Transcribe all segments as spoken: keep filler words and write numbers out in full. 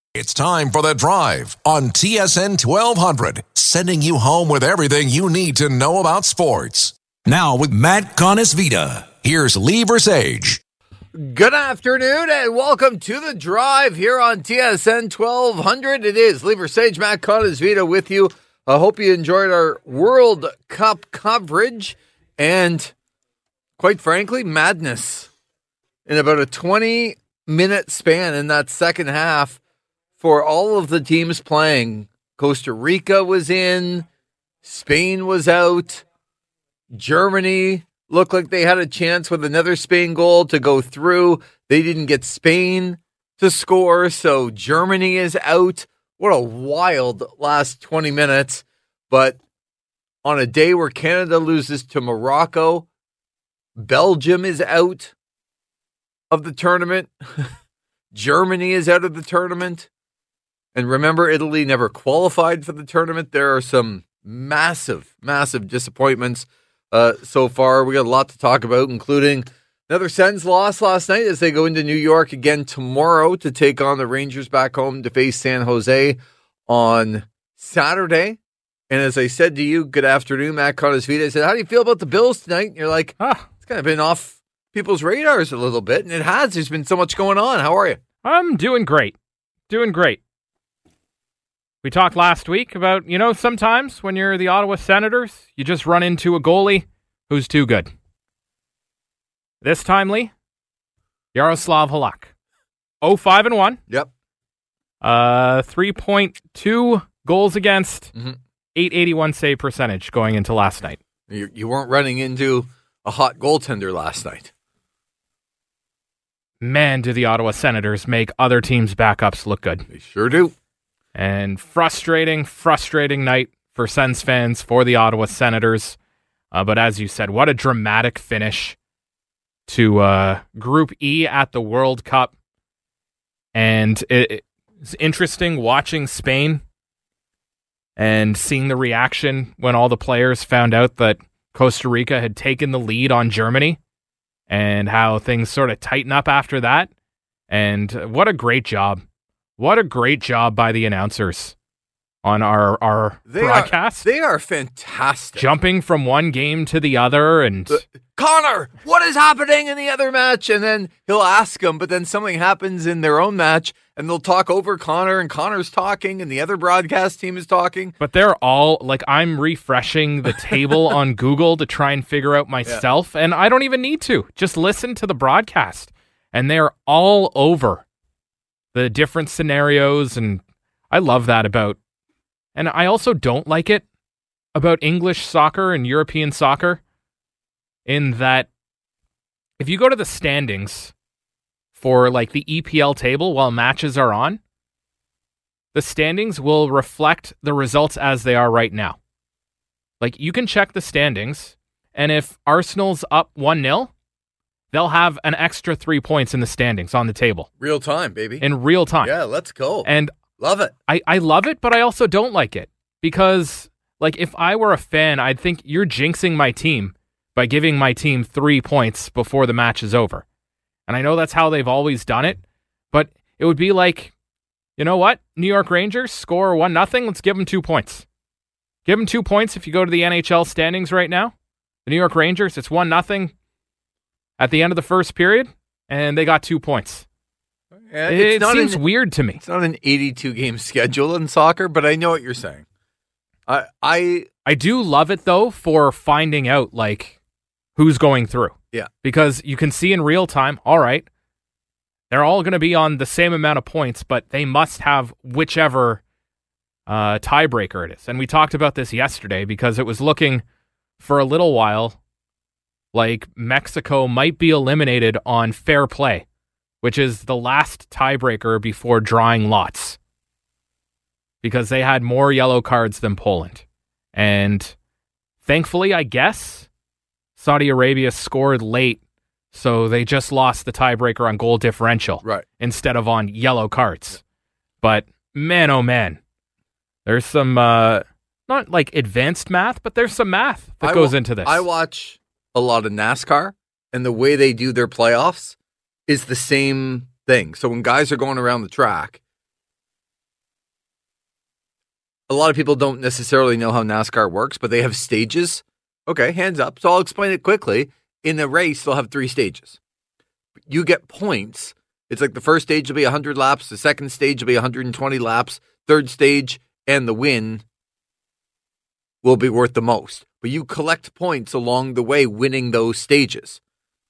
It's time for The Drive on T S N twelve hundred, sending you home with everything you need to know about sports. Now with Matt Conisvita, here's Lee Versage. Good afternoon and welcome to The Drive here on T S N twelve hundred. It is Lee Versage, Matt Conisvita with you. I hope you enjoyed our World Cup coverage and, quite frankly, madness in about a twenty-minute span in that second half. For all of the teams playing, Costa Rica was in, Spain was out, Germany looked like they had a chance with another Spain goal to go through. They didn't get Spain to score, so Germany is out. What a wild last twenty minutes. But on a day where Canada loses to Morocco, Belgium is out of the tournament. Germany is out of the tournament. And remember, Italy never qualified for the tournament. There are some massive, massive disappointments uh, so far. We got a lot to talk about, including another Sens loss last night as they go into New York again tomorrow to take on the Rangers back home to face San Jose on Saturday. And as I said to you, good afternoon, Matt Conisvita. I said, how do you feel about the Bills tonight? And you're like, ah, it's kind of been off people's radars a little bit. And it has. There's been so much going on. How are you? I'm doing great. Doing great. We talked last week about, you know, sometimes when you're the Ottawa Senators, you just run into a goalie who's too good. This time, Lee, Yaroslav Halak. oh five and one. Yep. Uh, three point two goals against, mm-hmm. eight eighty-one save percentage going into last night. You, you weren't running into a hot goaltender last night. Man, do the Ottawa Senators make other teams' backups look good. They sure do. And frustrating, frustrating night for Sens fans, for the Ottawa Senators. Uh, but as you said, what a dramatic finish to uh, Group E at the World Cup. And it, it's interesting watching Spain and seeing the reaction when all the players found out that Costa Rica had taken the lead on Germany and how things sort of tighten up after that. And what a great job. What a great job by the announcers on our, our they broadcast. Are, they are fantastic. Jumping from one game to the other. and uh, Connor, what is happening in the other match? And then he'll ask them, but then something happens in their own match, and they'll talk over Connor, and Connor's talking, and the other broadcast team is talking. But they're all, like, I'm refreshing the table on Google to try and figure out myself, yeah. And I don't even need to. Just listen to the broadcast. And they're all over the different scenarios, and I love that about, and I also don't like it about English soccer and European soccer, in that if you go to the standings for like the E P L table while matches are on, the standings will reflect the results as they are right now. Like, you can check the standings, and if Arsenal's up one nil, they'll have an extra three points in the standings on the table. Real time, baby. In real time. Yeah, let's go. And love it. I, I love it, but I also don't like it. Because, like, if I were a fan, I'd think you're jinxing my team by giving my team three points before the match is over. And I know that's how they've always done it, but it would be like, you know what? New York Rangers score one nothing. Let's give them two points. Give them two points if you go to the N H L standings right now. The New York Rangers, it's one nothing. At the end of the first period, and they got two points. Yeah, it seems an, weird to me. It's not an eighty-two game schedule in soccer, but I know what you're saying. I I I do love it, though, for finding out, like, who's going through. Yeah. Because you can see in real time, all right, they're all going to be on the same amount of points, but they must have whichever uh, tiebreaker it is. And we talked about this yesterday because it was looking for a little while like Mexico might be eliminated on fair play, which is the last tiebreaker before drawing lots, because they had more yellow cards than Poland. And thankfully, I guess, Saudi Arabia scored late, so they just lost the tiebreaker on goal differential right. instead of on yellow cards. But man, oh man, there's some, uh, not like advanced math, but there's some math that I goes w- into this. I watch a lot of NASCAR, and the way they do their playoffs is the same thing. So when guys are going around the track, a lot of people don't necessarily know how NASCAR works, but they have stages. Okay, hands up. So I'll explain it quickly. In a race, they'll have three stages. You get points. It's like the first stage will be one hundred laps. The second stage will be one hundred twenty laps. Third stage and the win will be worth the most. But you collect points along the way winning those stages.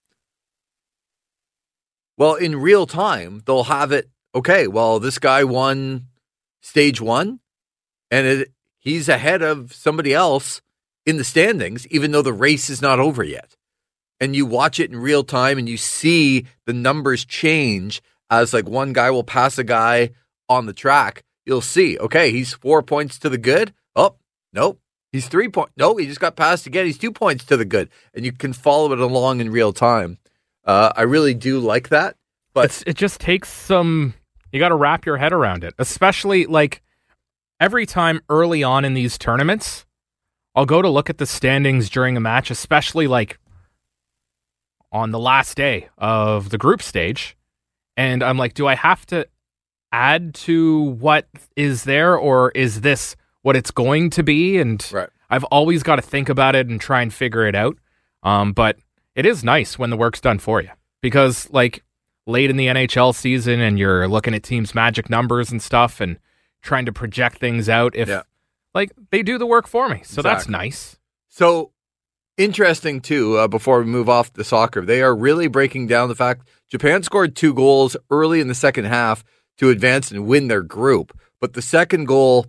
Well, in real time, they'll have it, okay, well, this guy won stage one, and it, he's ahead of somebody else in the standings, even though the race is not over yet. And you watch it in real time, and you see the numbers change as, like, one guy will pass a guy on the track. You'll see, okay, he's four points to the good. Oh, nope. He's three points. No, he just got passed again. He's two points to the good. And you can follow it along in real time. Uh, I really do like that. But it's, it just takes some, you got to wrap your head around it. Especially like every time early on in these tournaments, I'll go to look at the standings during a match, especially like on the last day of the group stage. And I'm like, do I have to add to what is there, or is this what it's going to be? And right. I've always got to think about it and try and figure it out. Um, but it is nice when the work's done for you, because like late in the N H L season and you're looking at teams' magic numbers and stuff and trying to project things out, if yeah. like they do the work for me. So exactly. That's nice. So interesting too, uh, before we move off the soccer, they are really breaking down the fact Japan scored two goals early in the second half to advance and win their group. But the second goal,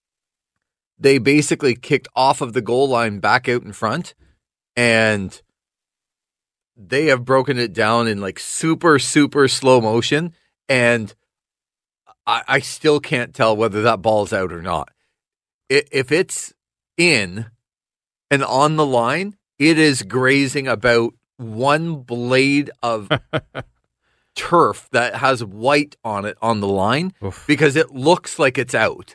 they basically kicked off of the goal line back out in front, and they have broken it down in like super, super slow motion. And I, I still can't tell whether that ball's out or not. It, if it's in and on the line, it is grazing about one blade of turf that has white on it on the line. Oof. Because it looks like it's out.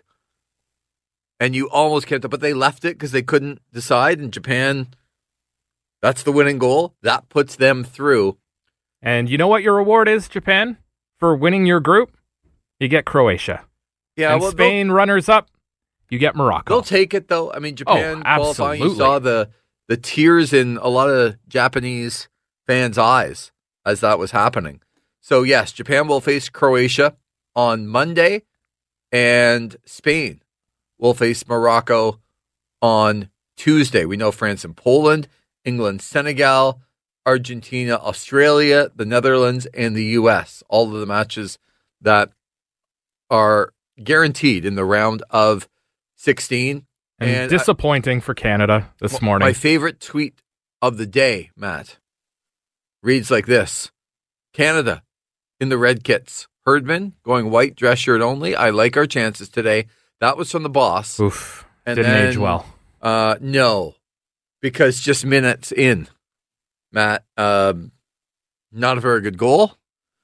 And you almost can't, but they left it because they couldn't decide. And Japan, that's the winning goal. That puts them through. And you know what your reward is, Japan, for winning your group? You get Croatia. Yeah, and well, Spain runners up. You get Morocco. They'll take it though. I mean, Japan oh, qualifying. You saw the the tears in a lot of Japanese fans' eyes as that was happening. So yes, Japan will face Croatia on Monday, and Spain will face Morocco on Tuesday. We know France and Poland, England, Senegal, Argentina, Australia, the Netherlands, and the U S. All of the matches that are guaranteed in the round of sixteen. And, and disappointing I, for Canada this morning. My favorite tweet of the day, Matt, reads like this. Canada in the red kits. Herdman going white dress shirt only. I like our chances today. That was from the boss. Oof. And Didn't then, age well. Uh, no, because just minutes in, Matt, um, not a very good goal.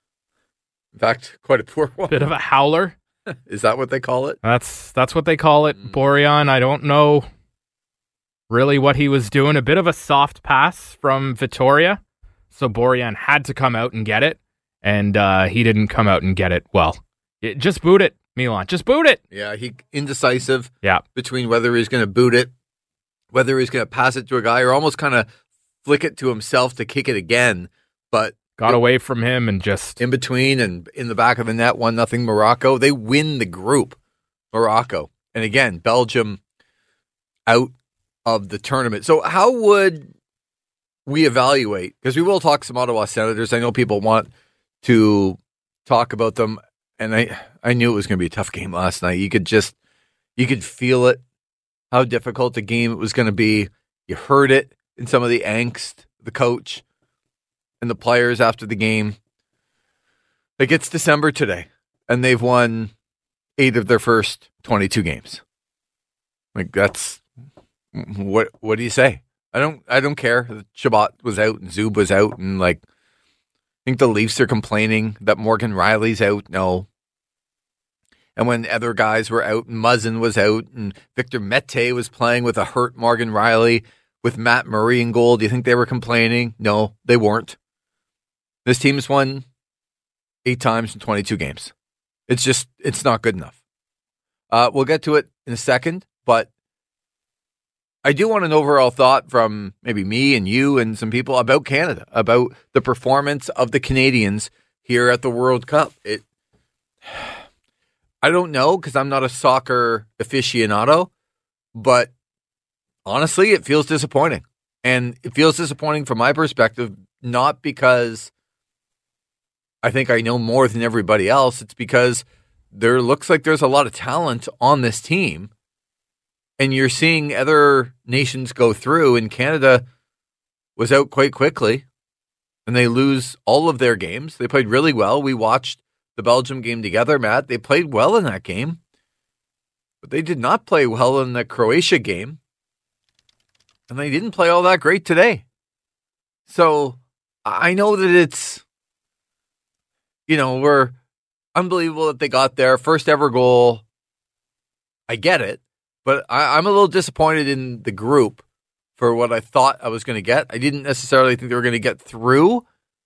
In fact, quite a poor one. Bit of a howler. Is that what they call it? That's that's what they call it. Mm. Borjan, I don't know really what he was doing. A bit of a soft pass from Vitoria. So Borjan had to come out and get it. And uh, he didn't come out and get it well. It, just boot it, Milan. Just boot it. Yeah, he indecisive yeah. between whether he's going to boot it, whether he's going to pass it to a guy, or almost kind of flick it to himself to kick it again. But got it, away from him and just in between and in the back of the net, one nothing Morocco. They win the group, Morocco. And again, Belgium out of the tournament. So how would we evaluate? Because we will talk some Ottawa Senators. I know people want to talk about them. And I, I knew it was going to be a tough game last night. You could just, you could feel it, how difficult the game it was going to be. You heard it in some of the angst, the coach and the players after the game. Like, it's December today, and they've won eight of their first twenty-two games. Like, that's, what What do you say? I don't I don't care. Shabbat was out and Zub was out, and like, I think the Leafs are complaining that Morgan Riley's out. No. And when other guys were out, and Muzzin was out, and Victor Mete was playing with a hurt Morgan Riley, with Matt Murray in goal, do you think they were complaining? No, they weren't. This team's won eight times in twenty-two games. It's just, it's not good enough. Uh, we'll get to it in a second, but I do want an overall thought from maybe me and you and some people about Canada, about the performance of the Canadians here at the World Cup. It, I don't know because I'm not a soccer aficionado, but honestly, it feels disappointing. And it feels disappointing from my perspective, not because I think I know more than everybody else. It's because there looks like there's a lot of talent on this team. And you're seeing other nations go through, and Canada was out quite quickly, and they lose all of their games. They played really well. We watched the Belgium game together, Matt. They played well in that game, but they did not play well in the Croatia game, and they didn't play all that great today. So I know that it's, you know, we're unbelievable that they got their first ever goal. I get it. But I, I'm a little disappointed in the group for what I thought I was going to get. I didn't necessarily think they were going to get through,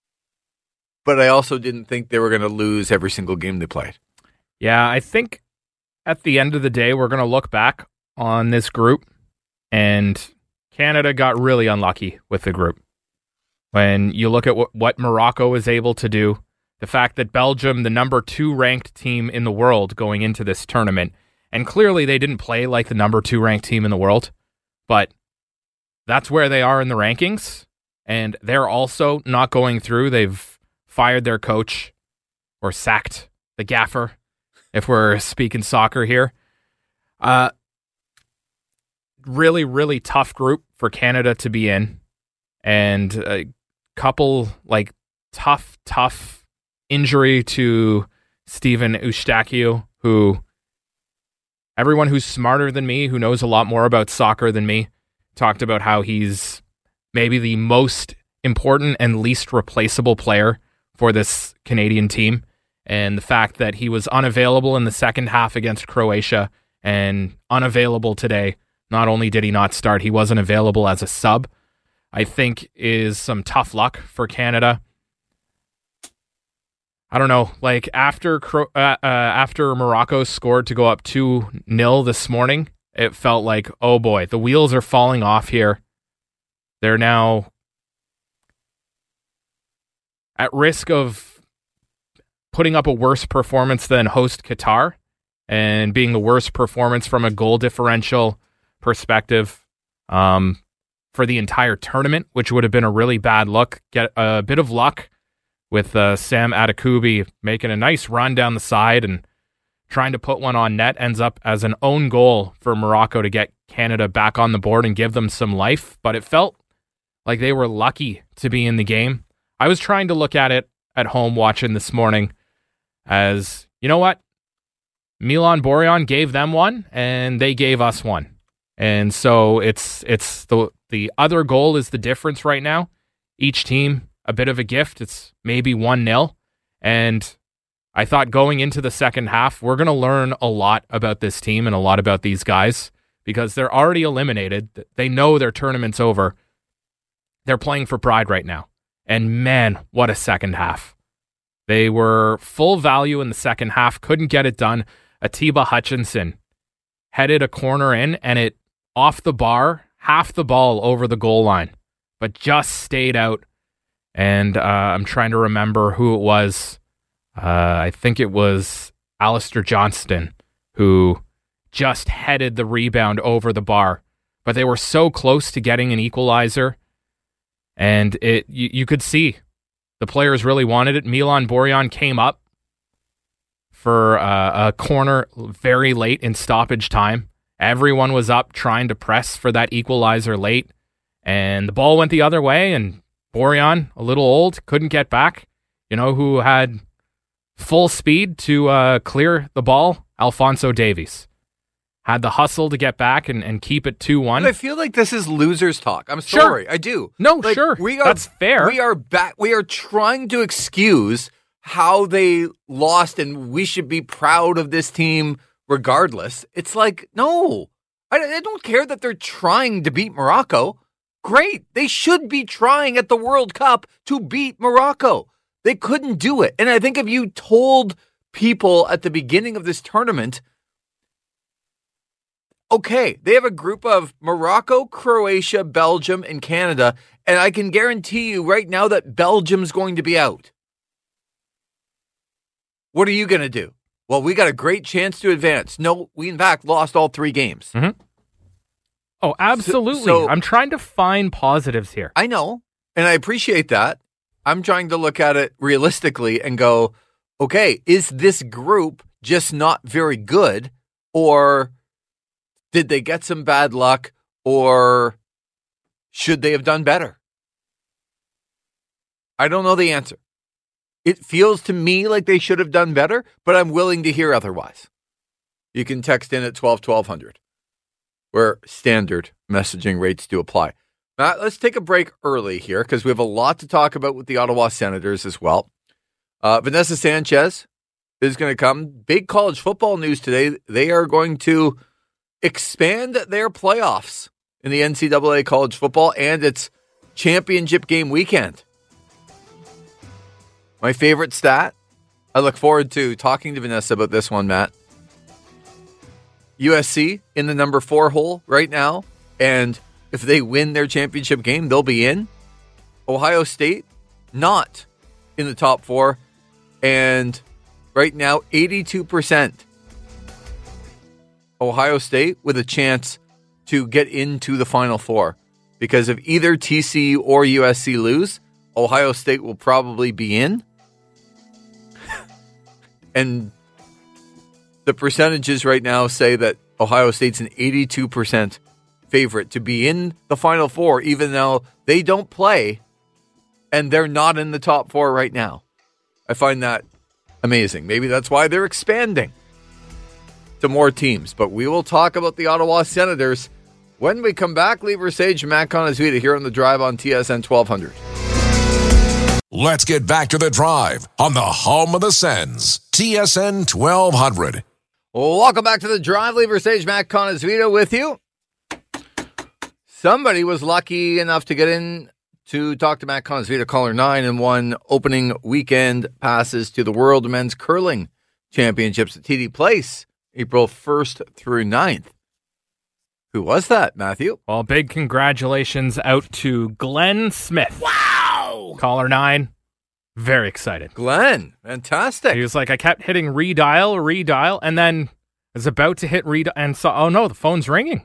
but I also didn't think they were going to lose every single game they played. Yeah, I think at the end of the day, we're going to look back on this group, and Canada got really unlucky with the group. When you look at what, what Morocco was able to do, the fact that Belgium, the number two ranked team in the world going into this tournament, and clearly they didn't play like the number two ranked team in the world, but that's where they are in the rankings. And they're also not going through. They've fired their coach or sacked the gaffer, if we're speaking soccer here. Uh, really, really tough group for Canada to be in. And a couple like tough, tough injury to Steven Eustáquio, who everyone who's smarter than me, who knows a lot more about soccer than me, talked about how he's maybe the most important and least replaceable player for this Canadian team. And the fact that he was unavailable in the second half against Croatia and unavailable today, not only did he not start, he wasn't available as a sub, I think is some tough luck for Canada. I don't know, like after uh, uh, after Morocco scored to go up two nil this morning, it felt like, oh boy, the wheels are falling off here. They're now at risk of putting up a worse performance than host Qatar and being the worst performance from a goal differential perspective um, for the entire tournament, which would have been a really bad look. Get a bit of luck with uh, Sam Adekubi making a nice run down the side and trying to put one on net, ends up as an own goal for Morocco to get Canada back on the board and give them some life. But it felt like they were lucky to be in the game. I was trying to look at it at home watching this morning as, you know what? Milan Borjan gave them one and they gave us one. And so it's it's the the other goal is the difference right now. Each team a bit of a gift. It's maybe one nil. And I thought going into the second half, we're going to learn a lot about this team and a lot about these guys because they're already eliminated. They know their tournament's over. They're playing for pride right now. And man, what a second half. They were full value in the second half, couldn't get it done. Atiba Hutchinson headed a corner in and it off the bar, half the ball over the goal line, but just stayed out. And uh, I'm trying to remember who it was. Uh, I think it was Alistair Johnston who just headed the rebound over the bar. But they were so close to getting an equalizer. And it you, you could see the players really wanted it. Milan Borjan came up for uh, a corner very late in stoppage time. Everyone was up trying to press for that equalizer late. And the ball went the other way, and Borjan, a little old, couldn't get back. You know who had full speed to uh, clear the ball? Alphonso Davies. Had the hustle to get back and, and keep it two one. But I feel like this is losers talk. I'm sorry. Sure. I do. No, like, sure. We are, That's fair. We are back. We are trying to excuse how they lost and we should be proud of this team regardless. It's like, no. I, I don't care that they're trying to beat Morocco. Great. They should be trying at the World Cup to beat Morocco. They couldn't do it. And I think if you told people at the beginning of this tournament okay, they have a group of Morocco, Croatia, Belgium, and Canada, and I can guarantee you right now that Belgium's going to be out. What are you going to do? Well, we got a great chance to advance. No, we in fact lost all three games. Mm-hmm. Oh, absolutely. So, so, I'm trying to find positives here. I know, and I appreciate that. I'm trying to look at it realistically and go, okay, is this group just not very good, or did they get some bad luck, or should they have done better? I don't know the answer. It feels to me like they should have done better, but I'm willing to hear otherwise. You can text in at twelve twelve hundred, where standard messaging rates do apply. Matt, let's take a break early here because we have a lot to talk about with the Ottawa Senators as well. Uh, Vanessa Sanchez is going to come. Big college football news today. They are going to expand their playoffs in the N C double A college football, and it's championship game weekend. My favorite stat, I look forward to talking to Vanessa about this one, Matt. U S C in the number four hole right now, and if they win their championship game, they'll be in. Ohio State, not in the top four, and right now, eighty-two percent. Ohio State with a chance to get into the Final Four, because if either T C U or U S C lose, Ohio State will probably be in. And the percentages right now say that Ohio State's an eighty-two percent favorite to be in the Final Four, even though they don't play and they're not in the top four right now. I find that amazing. Maybe that's why they're expanding to more teams. But we will talk about the Ottawa Senators when we come back. Lever Sage and Matt Conazvita here on The Drive on T S N twelve hundred. Let's get back to The Drive on the home of the Sens, T S N twelve hundred. Well, welcome back to The Drive. Lever Sage, Matt Conazvita with you. Somebody was lucky enough to get in to talk to Matt Conazvita, caller nine, and won opening weekend passes to the World Men's Curling Championships at T D Place, April first through ninth. Who was that, Matthew? Well, big congratulations out to Glenn Smith. Wow! Caller nine. Very excited. Glenn, fantastic. He was like, I kept hitting redial, redial, and then was about to hit redial and saw, oh no, the phone's ringing.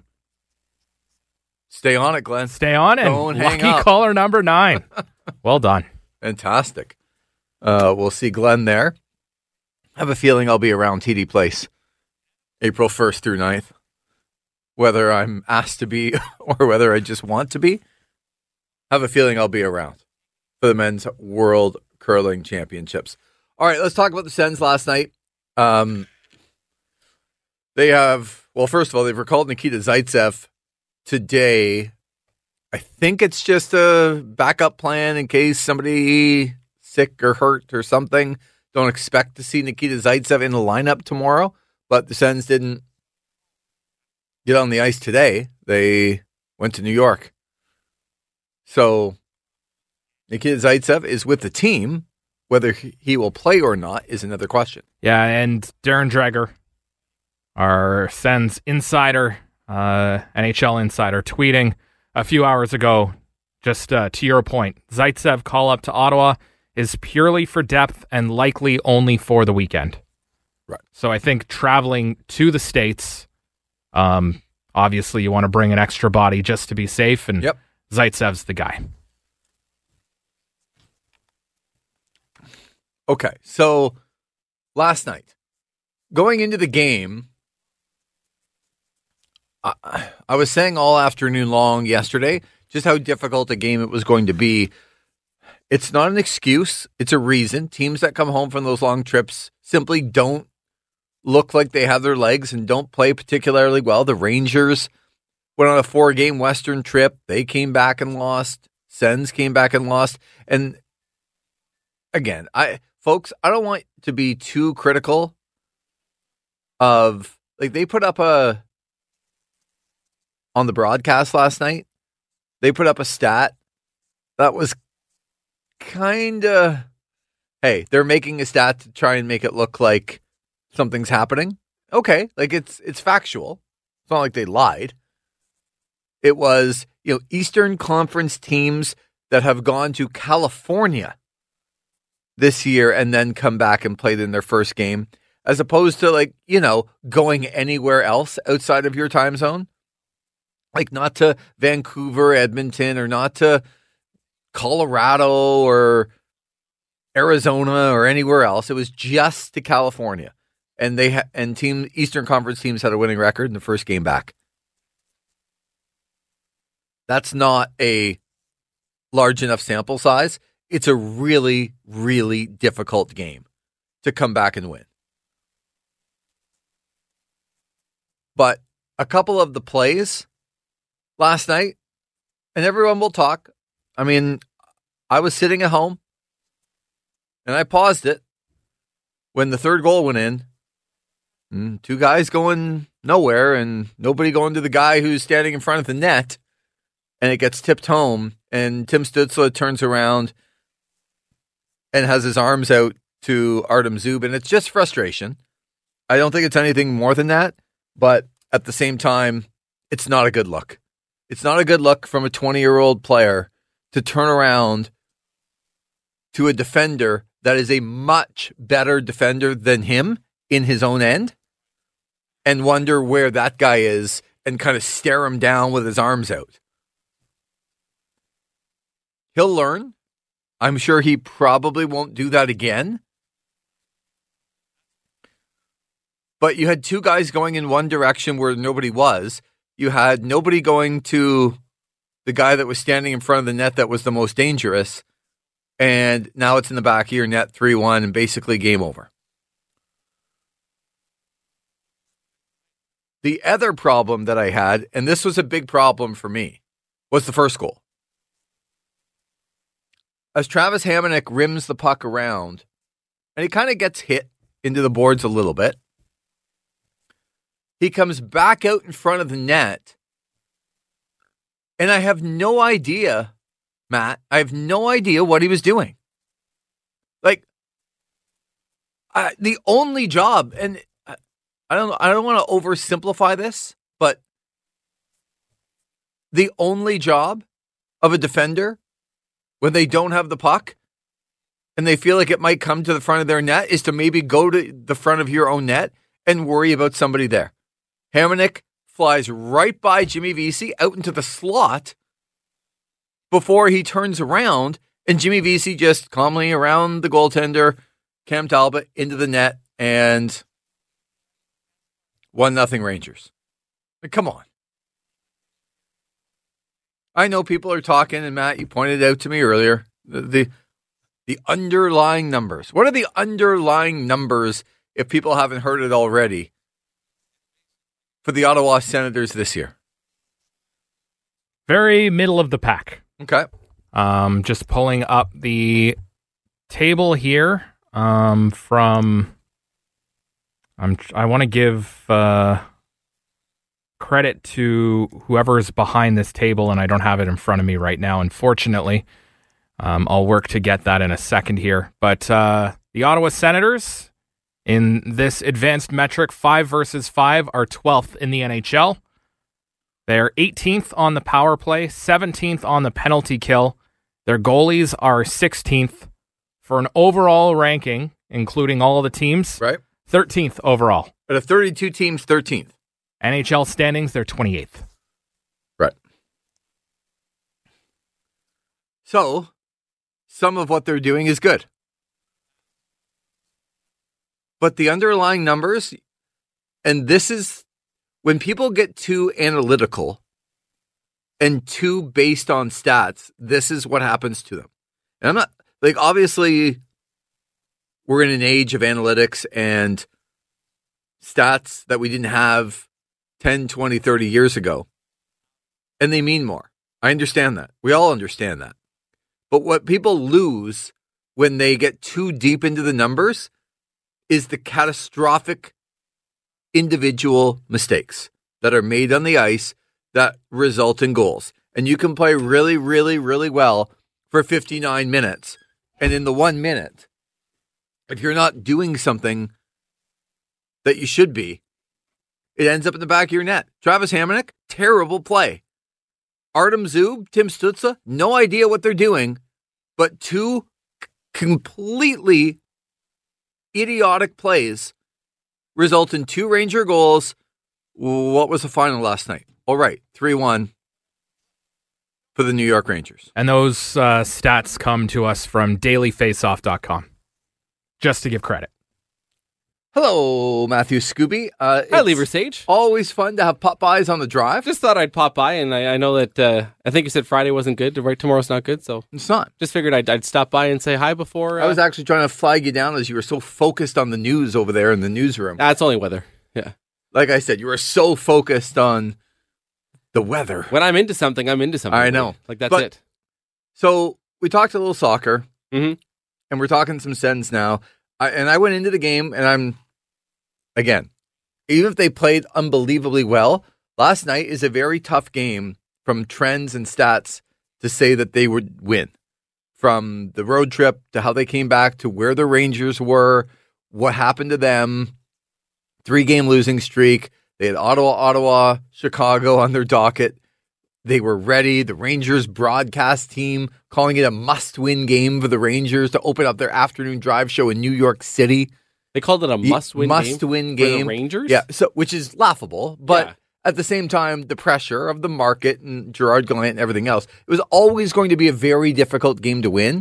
Stay on it, Glenn. Stay on it. Don't hang lucky up. Caller number nine. Well done. Fantastic. Uh, we'll see Glenn there. I have a feeling I'll be around T D Place April first through ninth. Whether I'm asked to be or whether I just want to be, I have a feeling I'll be around for the Men's World Curling Championships. All right, let's talk about the Sens last night. Um, they have, well, first of all, they've recalled Nikita Zaitsev today. I think it's just a backup plan in case somebody sick or hurt or something. Don't expect to see Nikita Zaitsev in the lineup tomorrow, but the Sens didn't get on the ice today. They went to New York. So Nikita Zaitsev is with the team. Whether he will play or not is another question. Yeah, and Darren Dreger, our Sens insider, uh, N H L insider, tweeting a few hours ago, just uh, to your point, Zaitsev call up to Ottawa is purely for depth and likely only for the weekend. Right. So I think traveling to the States, um, obviously you want to bring an extra body just to be safe, and yep. Zaitsev's the guy. Okay, so last night, going into the game, I, I was saying all afternoon long yesterday just how difficult a game it was going to be. It's not an excuse. It's a reason. Teams that come home from those long trips simply don't look like they have their legs and don't play particularly well. The Rangers went on a four-game Western trip. They came back and lost. Sens came back and lost. And again, I... Folks, I don't want to be too critical of, like, they put up a, on the broadcast last night, they put up a stat that was kind of, hey, they're making a stat to try and make it look like something's happening. Okay, like, it's it's factual. It's not like they lied. It was, you know, Eastern Conference teams that have gone to California this year and then come back and played in their first game, as opposed to, like, you know, going anywhere else outside of your time zone. Like, not to Vancouver, Edmonton, or not to Colorado or Arizona or anywhere else. It was just to California. And they ha- and team Eastern Conference teams had a winning record in the first game back. That's not a large enough sample size. It's a really, really difficult game to come back and win. But a couple of the plays last night, and everyone will talk. I mean, I was sitting at home, and I paused it when the third goal went in. And two guys going nowhere, and nobody going to the guy who's standing in front of the net, and it gets tipped home, and Tim Stützle turns around and has his arms out to Artem Zub, and it's just frustration. I don't think it's anything more than that, but at the same time, it's not a good look. It's not a good look from a twenty-year-old player to turn around to a defender that is a much better defender than him in his own end and wonder where that guy is and kind of stare him down with his arms out. He'll learn. I'm sure he probably won't do that again. But you had two guys going in one direction where nobody was. You had nobody going to the guy that was standing in front of the net that was the most dangerous. And now it's in the back of your net three one and basically game over. The other problem that I had, and this was a big problem for me, was the first goal. As Travis Hamonic rims the puck around, and he kind of gets hit into the boards a little bit, he comes back out in front of the net, and I have no idea, Matt, I have no idea what he was doing. Like, I, the only job, and I don't, I don't want to oversimplify this, but the only job of a defender when they don't have the puck and they feel like it might come to the front of their net is to maybe go to the front of your own net and worry about somebody there. Hamonic flies right by Jimmy Vesey out into the slot before he turns around, and Jimmy Vesey just calmly around the goaltender, Cam Talbot, into the net, and one nothing Rangers. Like, come on. I know people are talking, and Matt, you pointed out to me earlier, the, the the underlying numbers. What are the underlying numbers, if people haven't heard it already, for the Ottawa Senators this year? Very middle of the pack. Okay. Um, just pulling up the table here um, from... I'm, I want to give uh, credit to whoever is behind this table, and I don't have it in front of me right now, unfortunately. Um, I'll work to get that in a second here. But uh, the Ottawa Senators, in this advanced metric, five versus five, are twelfth in the N H L. They're eighteenth on the power play, seventeenth on the penalty kill. Their goalies are sixteenth for an overall ranking, including all of the teams. Right. thirteenth overall. Out of thirty-two teams, thirteenth. N H L standings, they're twenty-eighth. Right. So, some of what they're doing is good. But the underlying numbers, and this is when people get too analytical and too based on stats, this is what happens to them. And I'm not, like, obviously, we're in an age of analytics and stats that we didn't have ten, twenty, thirty years ago. And they mean more. I understand that. We all understand that. But what people lose when they get too deep into the numbers is the catastrophic individual mistakes that are made on the ice that result in goals. And you can play really, really, really well for fifty-nine minutes. And in the one minute, if you're not doing something that you should be, it ends up in the back of your net. Travis Hamonic, terrible play. Artem Zub, Tim Stützle, no idea what they're doing, but two c- completely idiotic plays result in two Ranger goals. What was the final last night? All right, three one for the New York Rangers. And those uh, stats come to us from daily faceoff dot com, just to give credit. Hello, Matthew Scooby. Uh, Hi, Lever Sage. Always fun to have pop-bys on the drive. Just thought I'd pop by, and I, I know that uh, I think you said Friday wasn't good, right? Tomorrow's not good, so It's not. just figured I'd, I'd stop by and say hi before. Uh, I was actually trying to flag you down as you were so focused on the news over there in the newsroom. That's only weather. Yeah. Like I said, you were so focused on the weather. When I'm into something, I'm into something. I know. Like, that's But- it. So we talked a little soccer, Mhm. and we're talking some Sens now. I, and I went into the game, and I'm, again, even if they played unbelievably well, last night is a very tough game from trends and stats to say that they would win. From the road trip to how they came back to where the Rangers were, what happened to them, three-game losing streak. They had Ottawa, Ottawa, Chicago on their docket. They were ready. The Rangers broadcast team calling it a must-win game for the Rangers to open up their afternoon drive show in New York City. They called it a must-win game Must-win for game. the Rangers? Yeah, so which is laughable, but Yeah. at the same time, the pressure of the market and Gerard Gallant and everything else, it was always going to be a very difficult game to win.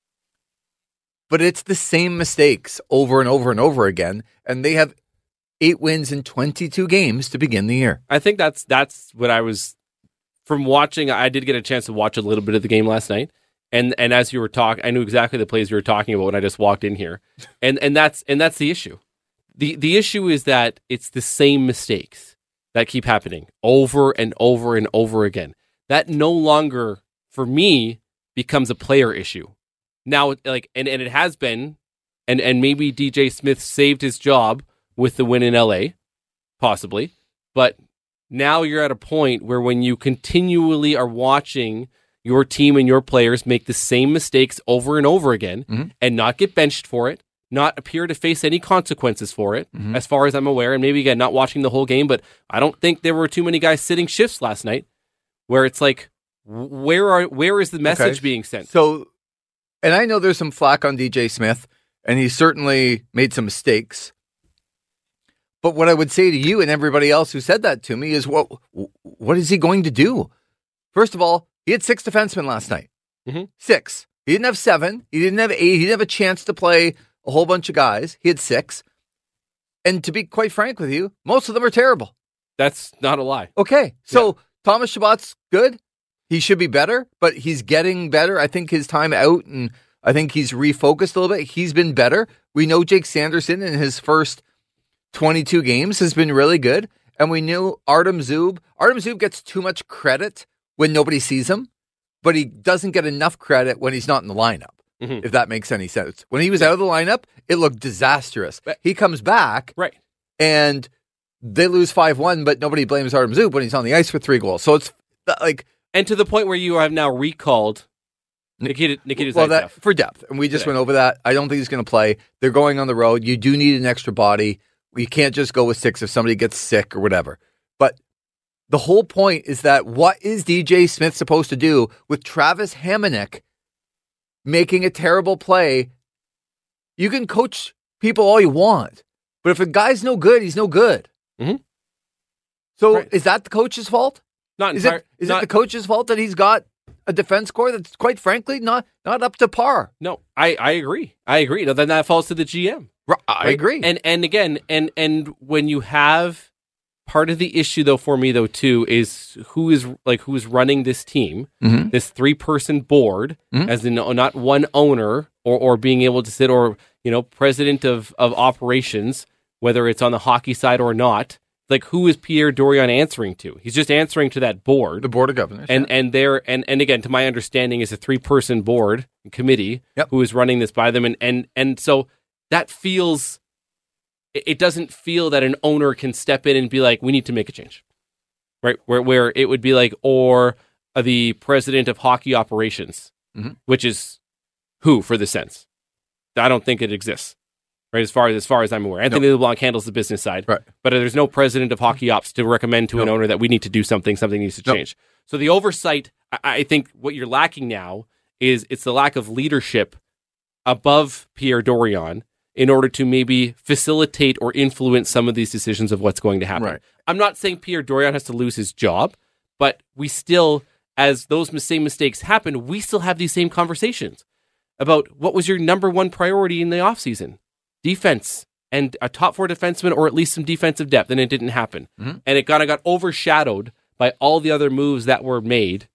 But it's the same mistakes over and over and over again, and they have eight wins in twenty-two games to begin the year. I think that's that's what I was from watching. I did get a chance to watch a little bit of the game last night, and and as you were talking, I knew exactly the plays you were talking about when I just walked in here, and and that's and that's the issue. the The issue is that it's the same mistakes that keep happening over and over and over again. That no longer, for me, becomes a player issue. Now, like, and, and it has been, and and maybe D J Smith saved his job with the win in L A, possibly, but now you're at a point where when you continually are watching your team and your players make the same mistakes over and over again Mm-hmm. and not get benched for it, not appear to face any consequences for it, Mm-hmm. as far as I'm aware, and maybe, again, not watching the whole game, but I don't think there were too many guys sitting shifts last night where it's like, where are where is the message Okay. being sent? So, and I know there's some flack on D J Smith, and he certainly made some mistakes. But what I would say to you and everybody else who said that to me is, what what is he going to do? First of all, he had six defensemen last night. Mhm. Six. He didn't have seven. He didn't have eight. He didn't have a chance to play a whole bunch of guys. He had six. And to be quite frank with you, most of them are terrible. That's not a lie. Okay. So Thomas Chabot's good. He should be better, but he's getting better. I think his time out, and I think he's refocused a little bit. He's been better. We know Jake Sanderson in his first twenty-two games has been really good. And we knew Artem Zub. Artem Zub gets too much credit when nobody sees him, but he doesn't get enough credit when he's not in the lineup, Mhm. if that makes any sense. When he was out of the lineup, it looked disastrous. But- He comes back, Right. and they lose five one, but nobody blames Artem Zub when he's on the ice with three goals. So it's like, And to the point where you have now recalled Nikita, Nikita well, Zaitsev. that for depth, and we just Today. went over that. I don't think he's going to play. They're going on the road. You do need an extra body. We can't just go with six if somebody gets sick or whatever. But the whole point is that what is D J Smith supposed to do with Travis Hamonic making a terrible play? You can coach people all you want, but if a guy's no good, he's no good. Mhm. So Right. is that the coach's fault? Not Is entire, it is not, it the coach's fault that he's got a defense core that's quite frankly not not up to par? No, I, I agree. I agree. No, then that falls to the G M. Ri- I right? agree. And and again, and and when you have part of the issue though for me though too is who is like who is running this team, Mhm. this three person board, Mhm. as in not one owner or or being able to sit or you know president of of operations, whether it's on the hockey side or not. Like who is Pierre Dorion answering to? He's just answering to that board. the board of governors. And yeah. and there and, and again, to my understanding, is a three person board committee Yep. who is running this by them, and and and so that feels it it doesn't feel that an owner can step in and be like, we need to make a change, right? Where where it would be like, or uh, the president of hockey operations, Mhm. which is who for the sense. I don't think it exists. right? As far as as far as I'm aware, Anthony no. LeBlanc handles the business side, right? But there's no president of hockey ops to recommend to no. an owner that we need to do something. Something needs to change. No. So the oversight, I, I think, what you're lacking now is it's the lack of leadership above Pierre Dorion in order to maybe facilitate or influence some of these decisions of what's going to happen. Right. I'm not saying Pierre Dorion has to lose his job, but we still, as those same mistakes happen, we still have these same conversations about what was your number one priority in the offseason. Defense and a top four defenseman or at least some defensive depth, and it didn't happen. Mm-hmm. And it kind of got overshadowed by all the other moves that were made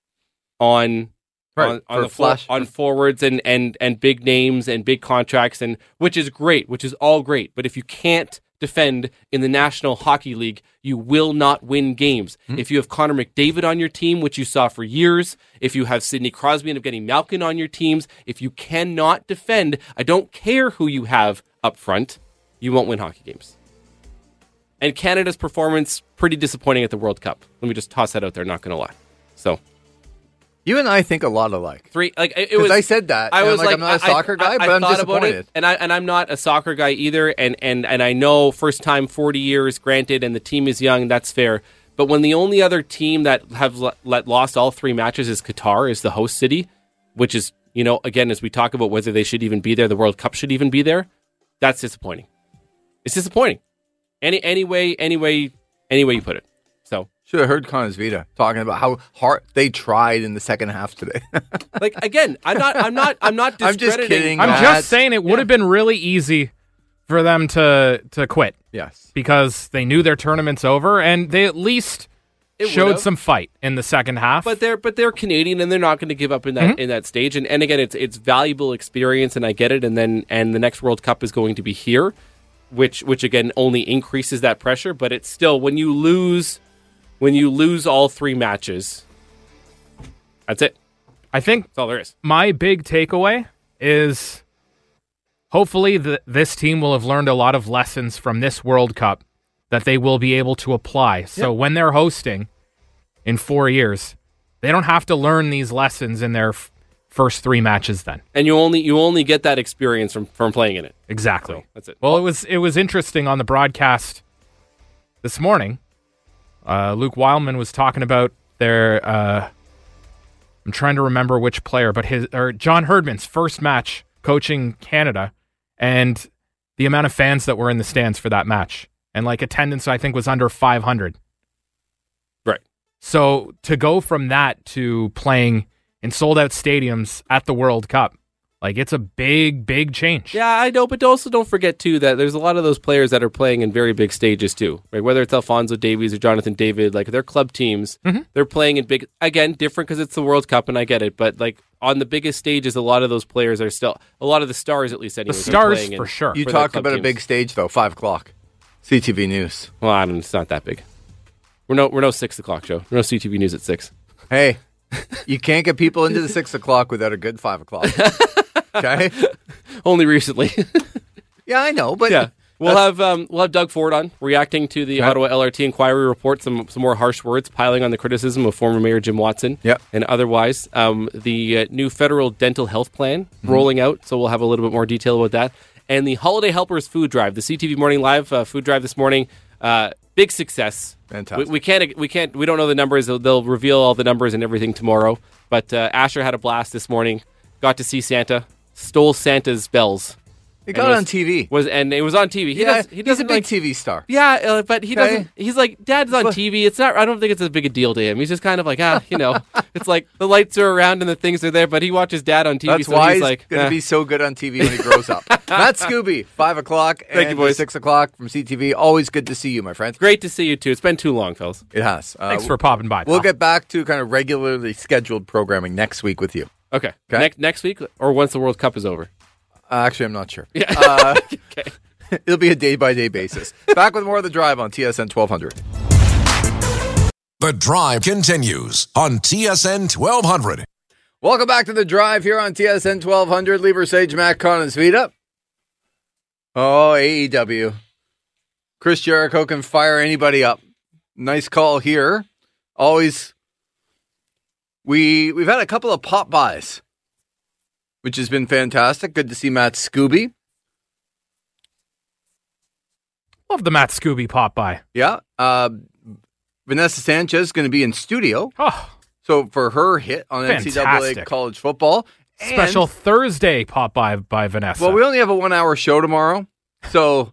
on right. on, on the flash on forwards and, and and big names and big contracts, and which is great, which is all great. But if you can't defend in the National Hockey League, you will not win games. Mm-hmm. If you have Connor McDavid on your team, which you saw for years, if you have Sidney Crosby and Evgeny Malkin on your teams, if you cannot defend, I don't care who you have up front, you won't win hockey games. And Canada's performance, pretty disappointing at the World Cup. Let me just toss that out there, not going to lie. So... You and I think a lot alike. Three, like it was. I said that. I was I'm like, like, I'm not a I, soccer guy, I, but I I'm thought disappointed. About it, and I and I'm not a soccer guy either. And and and I know first time forty years, granted, and the team is young. That's fair. But when the only other team that have let, lost all three matches is Qatar, is the host city, which is, you know, again, as we talk about whether they should even be there, the World Cup should even be there. That's disappointing. It's disappointing. Any anyway, anyway, any way you put it. So. Should have heard Connors Vita talking about how hard they tried in the second half today. Like again, I'm not, I'm not, I'm not discrediting. I'm just kidding. I'm Matt. just saying it would yeah. have been really easy for them to to quit. Yes, because they knew their tournament's over, and they at least it showed some fight in the second half. But they're but they're Canadian, and they're not going to give up in that mm-hmm. in that stage. And and again, it's it's valuable experience, and I get it. And then and the next World Cup is going to be here, which which again only increases that pressure. But it's still when you lose. When you lose all three matches, that's it. I think that's all there is. My big takeaway is hopefully the, this team will have learned a lot of lessons from this World Cup that they will be able to apply. So yep. when they're hosting in four years, they don't have to learn these lessons in their f- first three matches then. And you only you only get that experience from, from playing in it. Exactly. So that's it. Well, it was it was interesting on the broadcast this morning. Uh, Luke Wildman was talking about their, uh, I'm trying to remember which player, but his, or John Herdman's first match coaching Canada, and the amount of fans that were in the stands for that match. And like attendance, I think, was under five hundred. Right. So to go from that to playing in sold out stadiums at the World Cup, like, it's a big, big change. Yeah, I know, but also don't forget, too, that there's a lot of those players that are playing in very big stages, too. Right? Whether it's Alphonso Davies or Jonathan David, like, their club teams, mm-hmm. they're playing in big... Again, different because it's the World Cup, and I get it, but, like, on the biggest stages, a lot of those players are still... A lot of the stars, at least, anyway. The stars, for in, sure. You for talked about teams. a big stage, though, five o'clock. C T V News. Well, I don't, it's not that big. We're no, we're no six o'clock show. We're no C T V News at six. Hey, you can't get people into the six o'clock without a good five o'clock. Okay. Only recently. Yeah, I know, but yeah, we'll have um, we'll have Doug Ford on reacting to the okay. Ottawa L R T inquiry report. Some some more harsh words piling on the criticism of former Mayor Jim Watson. Yep. And otherwise, um, the uh, new federal dental health plan mm-hmm. rolling out. So we'll have a little bit more detail about that. And the Holiday Helpers food drive, the C T V Morning Live uh, food drive this morning. Uh, big success. Fantastic. We, we can't we can't we don't know the numbers. They'll, they'll reveal all the numbers and everything tomorrow. But uh, Asher had a blast this morning. Got to see Santa. Stole Santa's bells. He got it on T V. Was and it was on T V. He yeah, does, he he's doesn't a big like, T V star. Yeah, uh, but he okay. doesn't. He's like, Dad's on T V. It's not. I don't think it's as big a deal to him. He's just kind of like, ah, you know, it's like the lights are around and the things are there. But he watches Dad on T V. That's so why he's he's like, going to eh. be so good on T V when he grows up. Matt Scooby, five o'clock Thank and you, boys. six o'clock from C T V. Always good to see you, my friend. Great to see you too. It's been too long, fellas. It has. Uh, Thanks for popping by. We'll pal. get back to kind of regularly scheduled programming next week with you. Okay. okay? Next next week or once the World Cup is over. Uh, actually, I'm not sure. Yeah. Uh, okay. It'll be a day-by-day basis. Back with more of The Drive on T S N twelve hundred. The Drive continues on T S N twelve hundred. Welcome back to The Drive here on T S N twelve hundred. Lieber Sage, Matt Connors Vita. Oh, A E W. Chris Jericho can fire anybody up. Nice call here. Always. We, we've had a couple of pop buys, which has been fantastic. Good to see Matt Scooby Love the Matt Scooby pop by. Yeah. Uh, Vanessa Sanchez is going to be in studio. Oh, So for her hit on N C double A Fantastic. college football. And- special Thursday pop by by Vanessa. Well, we only have a one-hour show tomorrow, so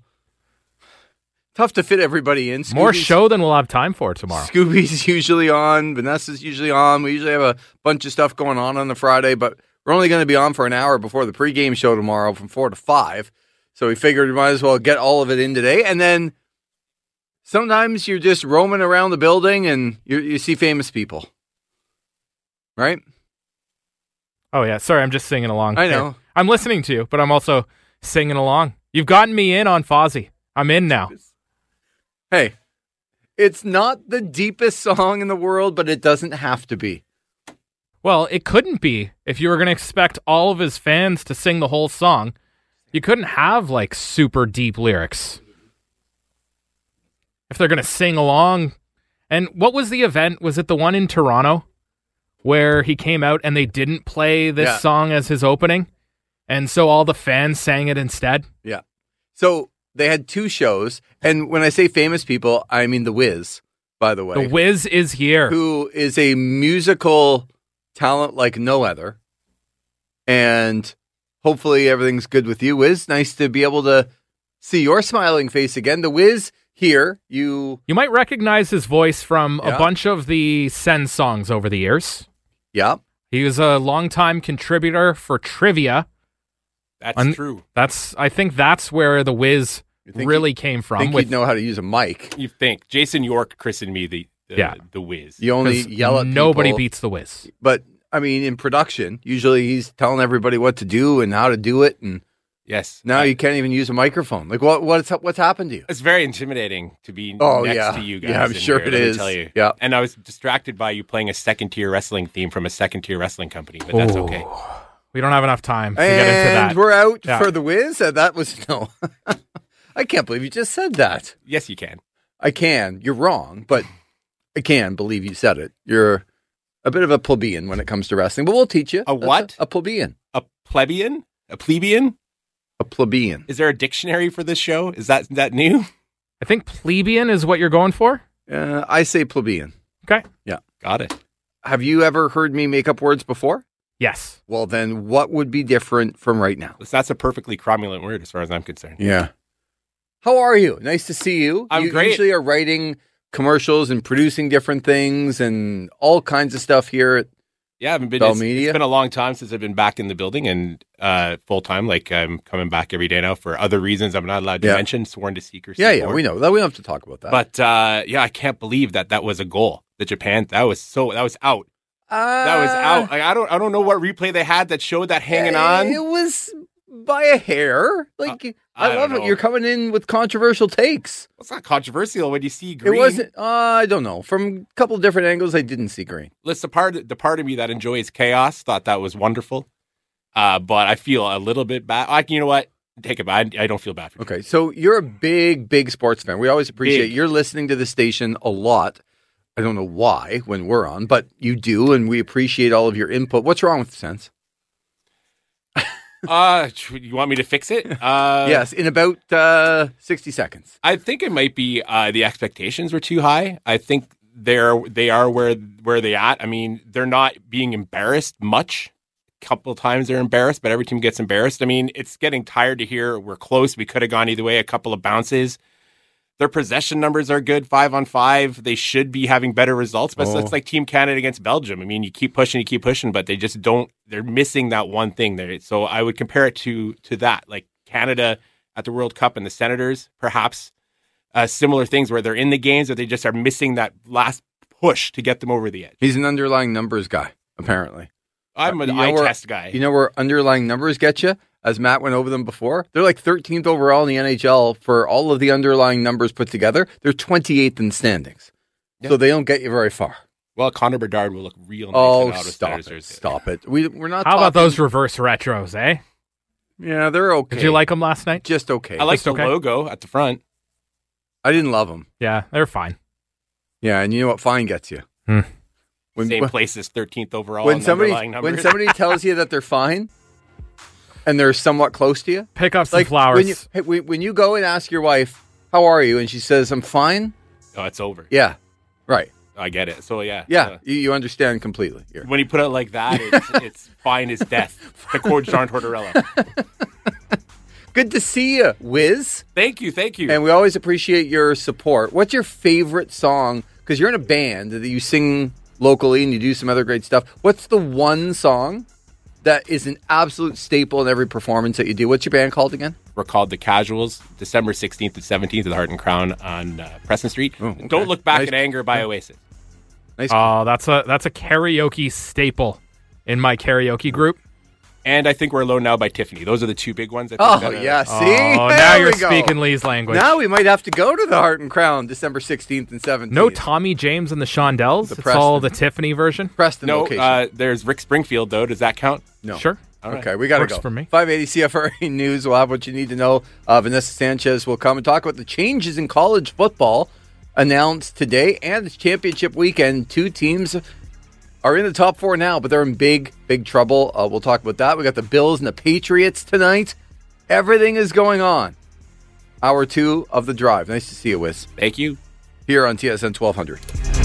tough to fit everybody in. More Scooby's- show than we'll have time for tomorrow. Scooby's usually on. Vanessa's usually on. We usually have a bunch of stuff going on on the Friday, but we're only going to be on for an hour before the pregame show tomorrow from four to five. So we figured we might as well get all of it in today. And then sometimes you're just roaming around the building and you, you see famous people, right? Oh, yeah. Sorry, I'm just singing along. I know. Here. I'm listening to you, but I'm also singing along. You've gotten me in on Fozzy. I'm in now. Hey, it's not the deepest song in the world, but it doesn't have to be. Well, it couldn't be if you were going to expect all of his fans to sing the whole song. You couldn't have, like, super deep lyrics. If they're going to sing along. And what was the event? Was it the one in Toronto where he came out and they didn't play this Yeah. song as his opening? And so all the fans sang it instead? Yeah. So they had two shows. And when I say famous people, I mean The Wiz, by the way. The Wiz is here. Who is a musical talent like no other. And hopefully everything's good with you, Wiz. Nice to be able to see your smiling face again. The Wiz here, you... You might recognize his voice from Yeah. a bunch of the Sen songs over the years. Yeah. He was a longtime contributor for trivia. That's Un- true. That's I think that's where the Wiz You think really you- came from. think with, you'd know how to use a mic. You think Jason York christened me the the, Yeah. the Wiz? You only 'cause yell at nobody people. beats the Wiz. But, I mean, in production, usually he's telling everybody what to do and how to do it. And Yes. now I- you can't even use a microphone. Like, what what's what's happened to you? It's very intimidating to be Oh, next yeah. to you guys. Yeah, I'm in sure here, it let me is. Tell you. Yeah. And I was distracted by you playing a second tier wrestling theme from a second tier wrestling company, but that's Ooh. okay. We don't have enough time to And get into that. we're out Yeah. for the Wiz. Uh, that was no. I can't believe you just said that. Yes, you can. I can. You're wrong, but I can believe you said it. You're a bit of a plebeian when it comes to wrestling, but we'll teach you. A what? A, a plebeian. A plebeian? A plebeian? A plebeian. Is there a dictionary for this show? Is that that new? I think plebeian is what you're going for. Uh, I say plebeian. Okay. Got it. Have you ever heard me make up words before? Yes. Well, then what would be different from right now? That's a perfectly cromulent word as far as I'm concerned. Yeah. How are you? Nice to see you. I'm you great. usually are writing commercials and producing different things and all kinds of stuff here at Yeah, I haven't been. Bell It's, Media? it's been a long time since I've been back in the building and uh, full time. Like I'm coming back every day now for other reasons I'm not allowed to Yeah. mention. Sworn to secrecy. Yeah, yeah, for. we know that. We don't have to talk about that. But uh, yeah, I can't believe that that was a goal. The Japan that was so that was out. uh, That was out. Like I don't I don't know what replay they had that showed that hanging on. It was by a hair. Like Uh, I, I love don't it. know. You're coming in with controversial takes. It's not controversial when you see green. It wasn't. Uh, I don't know. From a couple of different angles, I didn't see green. Listen, the part the part of me that enjoys chaos thought that was wonderful. Uh, but I feel a little bit bad. Like, you know what? Take it back. I, I don't feel bad for you. Okay, so you're a big, big sports fan. We always appreciate Big. you're listening to the station a lot. I don't know why when we're on, but you do, and we appreciate all of your input. What's wrong with the sense? Uh, you want me to fix it? Uh, yes, in about uh, sixty seconds. I think it might be uh, the expectations were too high. I think they're they are where where they at. I mean, they're not being embarrassed much. A couple times they're embarrassed, but every team gets embarrassed. I mean, it's getting tired to hear we're close. We could have gone either way. A couple of bounces. Their possession numbers are good, five on five. They should be having better results, but Oh. it's like Team Canada against Belgium. I mean, you keep pushing, you keep pushing, but they just don't. They're missing that one thing there. So I would compare it to to that, like Canada at the World Cup and the Senators, perhaps uh, similar things where they're in the games, but they just are missing that last push to get them over the edge. He's an underlying numbers guy, apparently. I'm an You know eye where- test guy. You know where underlying numbers get you? As Matt went over them before, they're like thirteenth overall in the N H L for all of the underlying numbers put together. They're twenty-eighth in standings. Yeah. So they don't get you very far. Well, Connor Bedard will look real nice Oh, in auto stop Stars it. jersey. Stop it. We, we're not How about talking- those reverse retros, eh? Yeah, they're okay. Did you like them last night? Just okay. I like Just the okay. logo at the front. I didn't love them. Yeah, they're fine. Yeah, and you know what fine gets you? Hmm. When, Same when, place as thirteenth overall. when in somebody underlying when numbers. somebody tells you that they're fine and they're somewhat close to you, Pick up some like flowers. when you hey, when when you go and ask your wife, how are you? And she says, I'm fine. Oh, it's over. Yeah, right. I get it. So, yeah. Yeah, uh, you, you understand completely. Here. When you put it like that, it's, it's fine as death. To quote John Tortorella. Good to see you, Wiz. Thank you, thank you. And we always appreciate your support. What's your favorite song? Because you're in a band that you sing locally and you do some other great stuff. What's the one song that is an absolute staple in every performance that you do? What's your band called again? We're called The Casuals, December sixteenth to seventeenth at the Heart and Crown on uh, Preston Street. Oh, okay. Don't Look Back Nice. in Anger by Oasis. Nice. Oh, that's a that's a karaoke staple in my karaoke group. And I Think We're Alone Now by Tiffany. Those are the two big ones. I think Oh, that, uh, yeah. See? Oh, There now we you're go. speaking Lee's language. Now we might have to go to the Heart and Crown December sixteenth and seventeenth. No Tommy James and the Shondells. The It's Preston. all the Tiffany version. Preston No, location. uh, there's Rick Springfield, though. Does that count? no. Sure. All right. Okay, we got to Works go. for me. five eighty C F R A News will have what you need to know. Uh, Vanessa Sanchez will come and talk about the changes in college football announced today and it's championship weekend. Two teams are in the top four now, but they're in big, big trouble. Uh, we'll talk about that. We got the Bills and the Patriots tonight. Everything is going on. Hour two of the drive. Nice to see you, Wiz. Thank you. Here on T S N twelve hundred.